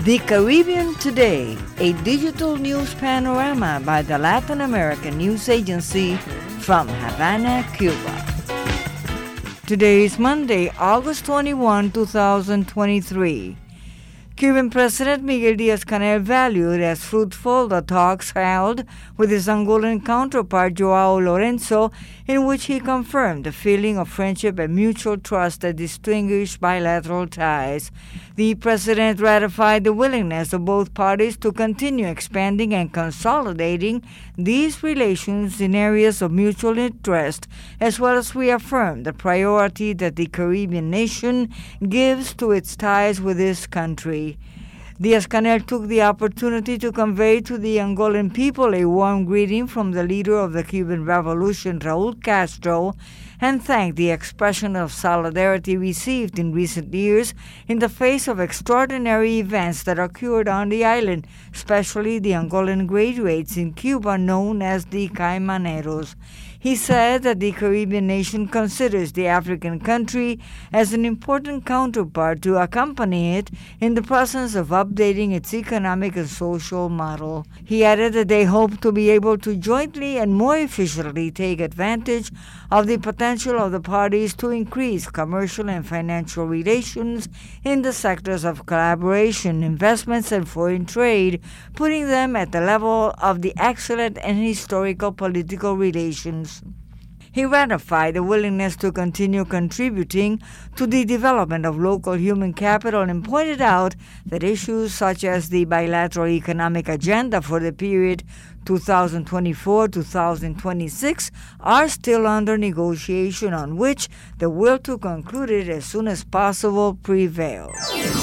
The Caribbean Today, a digital news panorama by the Latin American News Agency from Havana, Cuba. Today is Monday, August 21, 2023. Cuban President Miguel Díaz-Canel valued as fruitful the talks held with his Angolan counterpart João Lourenço, in which he confirmed the feeling of friendship and mutual trust that distinguish bilateral ties. The president ratified the willingness of both parties to continue expanding and consolidating these relations in areas of mutual interest, as well as reaffirmed the priority that the Caribbean nation gives to its ties with this country. Díaz-Canel took the opportunity to convey to the Angolan people a warm greeting from the leader of the Cuban Revolution, Raúl Castro, and thanked the expression of solidarity received in recent years in the face of extraordinary events that occurred on the island, especially the Angolan graduates in Cuba known as the Caimaneros. He said that the Caribbean nation considers the African country as an important counterpart to accompany it in the process of updating its economic and social model. He added that they hope to be able to jointly and more efficiently take advantage of the potential of the parties to increase commercial and financial relations in the sectors of collaboration, investments, and foreign trade, putting them at the level of the excellent and historical political relations. He ratified the willingness to continue contributing to the development of local human capital and pointed out that issues such as the bilateral economic agenda for the period 2024-2026 are still under negotiation, on which the will to conclude it as soon as possible prevails.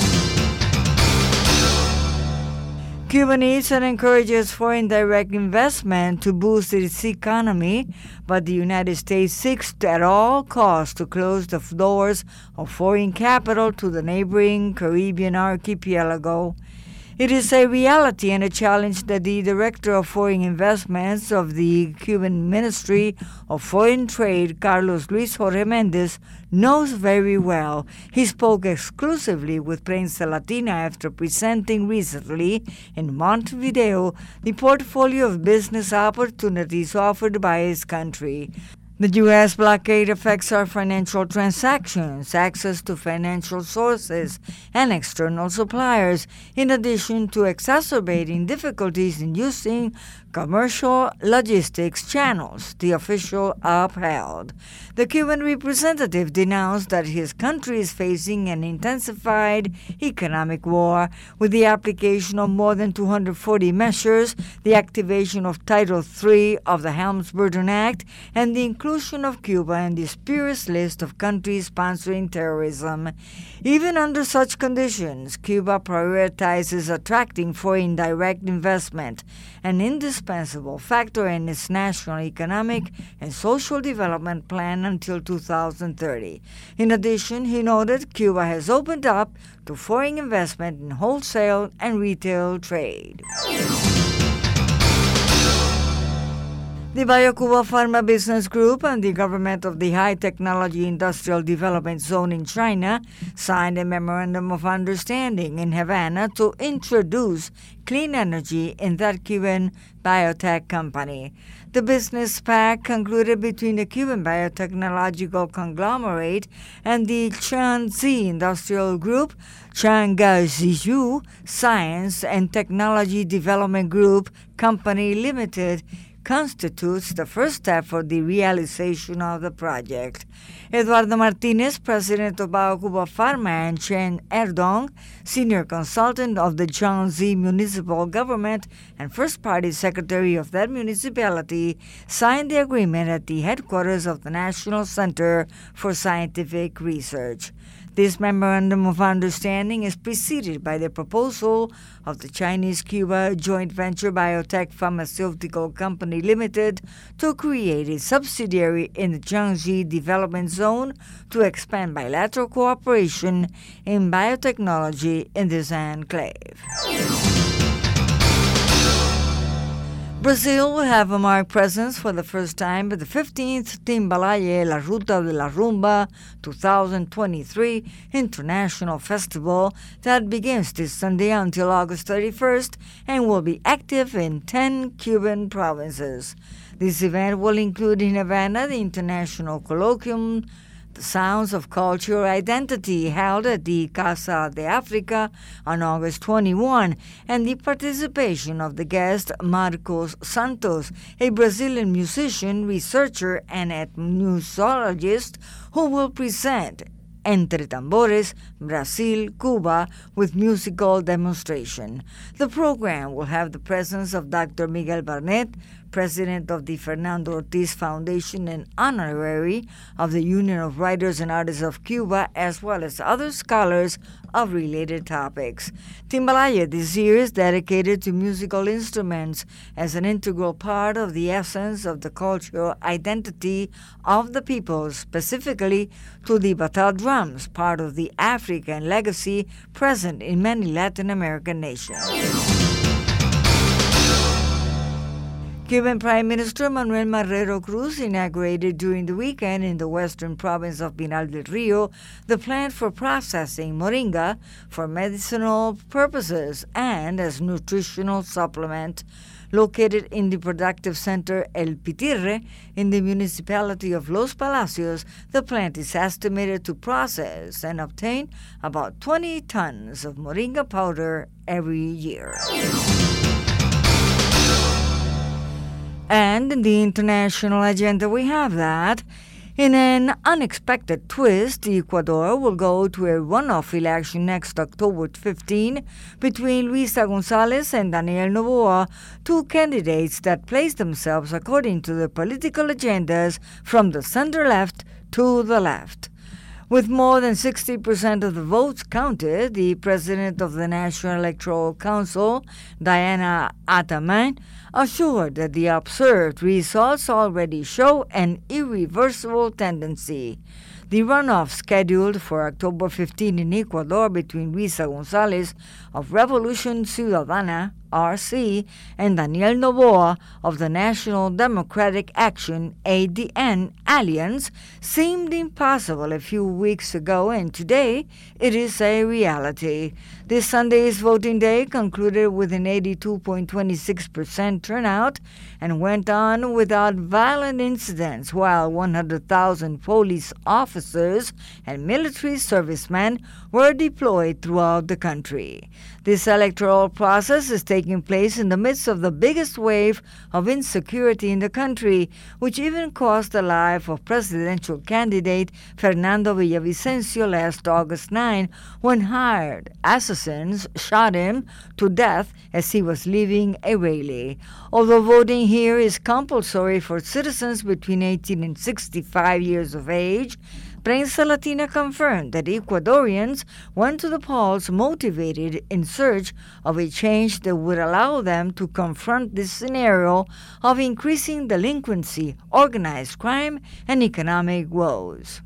Cuba needs and encourages foreign direct investment to boost its economy, but the United States seeks at all costs to close the doors of foreign capital to the neighboring Caribbean archipelago. It is a reality and a challenge that the Director of Foreign Investments of the Cuban Ministry of Foreign Trade, Carlos Luis Jorge Mendez, knows very well. He spoke exclusively with Prensa Latina after presenting recently in Montevideo the portfolio of business opportunities offered by his country. The U.S. blockade affects our financial transactions, access to financial sources, and external suppliers, in addition to exacerbating difficulties in using commercial logistics channels, the official upheld. The Cuban representative denounced that his country is facing an intensified economic war with the application of more than 240 measures, the activation of Title III of the Helms-Burton Act, and the inclusion of Cuba in the spurious list of countries sponsoring terrorism. Even under such conditions, Cuba prioritizes attracting foreign direct investment, an indispensable factor in its national economic and social development plan until 2030. In addition, he noted Cuba has opened up to foreign investment in wholesale and retail trade. The BioCuba Pharma Business Group and the government of the High Technology Industrial Development Zone in China signed a memorandum of understanding in Havana to introduce clean energy in that Cuban biotech company. The business pact concluded between the Cuban biotechnological conglomerate and the Changzi Industrial Group, Changaziyu Science and Technology Development Group Company Limited, constitutes the first step for the realization of the project. Eduardo Martinez, president of BioCuba Pharma, and Chen Erdong, senior consultant of the Jiangxi Municipal Government and first-party secretary of that municipality, signed the agreement at the headquarters of the National Center for Scientific Research. This memorandum of understanding is preceded by the proposal of the Chinese-Cuba joint venture Biotech Pharmaceutical Company Limited to create a subsidiary in the Jiangxi Development Zone to expand bilateral cooperation in biotechnology in this enclave. Brazil will have a marked presence for the first time at the 15th Timbalaye La Ruta de la Rumba 2023 International Festival that begins this Sunday until August 31st and will be active in 10 Cuban provinces. This event will include in Havana the International Colloquium, the Sounds of Cultural Identity, held at the Casa de Africa on August 21, and the participation of the guest Marcos Santos, a Brazilian musician, researcher, and ethnologist who will present Entre Tambores, Brazil, Cuba, with musical demonstration. The program will have the presence of Dr. Miguel Barnett, president of the Fernando Ortiz Foundation and honorary of the Union of Writers and Artists of Cuba, as well as other scholars of related topics. Timbalaye this year is dedicated to musical instruments as an integral part of the essence of the cultural identity of the people, specifically to the bata drums, part of the African legacy present in many Latin American nations. Cuban Prime Minister Manuel Marrero Cruz inaugurated during the weekend in the western province of Pinar del Rio the plant for processing moringa for medicinal purposes and as nutritional supplement. Located in the productive center El Pitirre in the municipality of Los Palacios, the plant is estimated to process and obtain about 20 tons of moringa powder every year. And in the international agenda, we have that in an unexpected twist, Ecuador will go to a runoff election next October 15 between Luisa González and Daniel Noboa, two candidates that place themselves according to the political agendas from the center-left to the left. With more than 60% of the votes counted, the president of the National Electoral Council, Diana Ataman, assured that the observed results already show an irreversible tendency. The runoff scheduled for October 15 in Ecuador between Luisa González of Revolución Ciudadana, RC, and Daniel Noboa of the National Democratic Action, ADN, Alliance seemed impossible a few weeks ago, and today it is a reality. This Sunday's voting day concluded with an 82.26% turnout and went on without violent incidents, while 100,000 police officers and military servicemen were deployed throughout the country. This electoral process is taking place in the midst of the biggest wave of insecurity in the country, which even cost the life of presidential candidate Fernando Villavicencio last August 9, when hired assassins shot him to death as he was leaving a rally. Although voting here is compulsory for citizens between 18 and 65 years of age, Prensa Latina confirmed that Ecuadorians went to the polls motivated in search of a change that would allow them to confront this scenario of increasing delinquency, organized crime, and economic woes.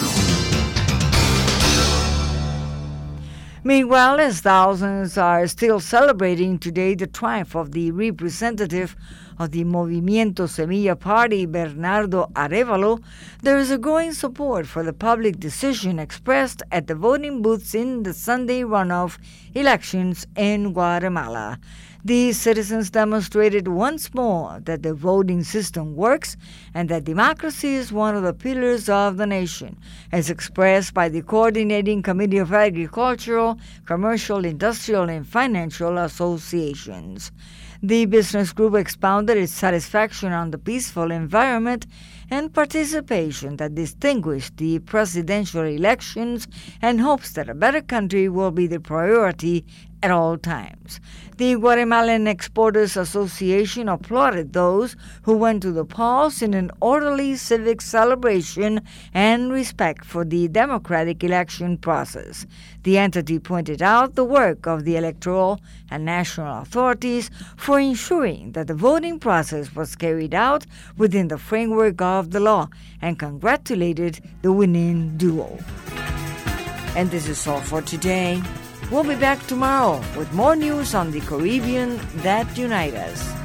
Meanwhile, as thousands are still celebrating today the triumph of the representative of the Movimiento Semilla Party, Bernardo Arévalo, there is a growing support for the public decision expressed at the voting booths in the Sunday runoff elections in Guatemala. These citizens demonstrated once more that the voting system works and that democracy is one of the pillars of the nation, as expressed by the Coordinating Committee of Agricultural, Commercial, Industrial, and Financial Associations. The business group expounded its satisfaction on the peaceful environment and participation that distinguished the presidential elections and hopes that a better country will be the priority at all times. The Guatemalan Exporters Association applauded those who went to the polls in an orderly civic celebration and respect for the democratic election process. The entity pointed out the work of the electoral and national authorities for ensuring that the voting process was carried out within the framework of the law and congratulated the winning duo. And this is all for today. We'll be back tomorrow with more news on the Caribbean that unite us.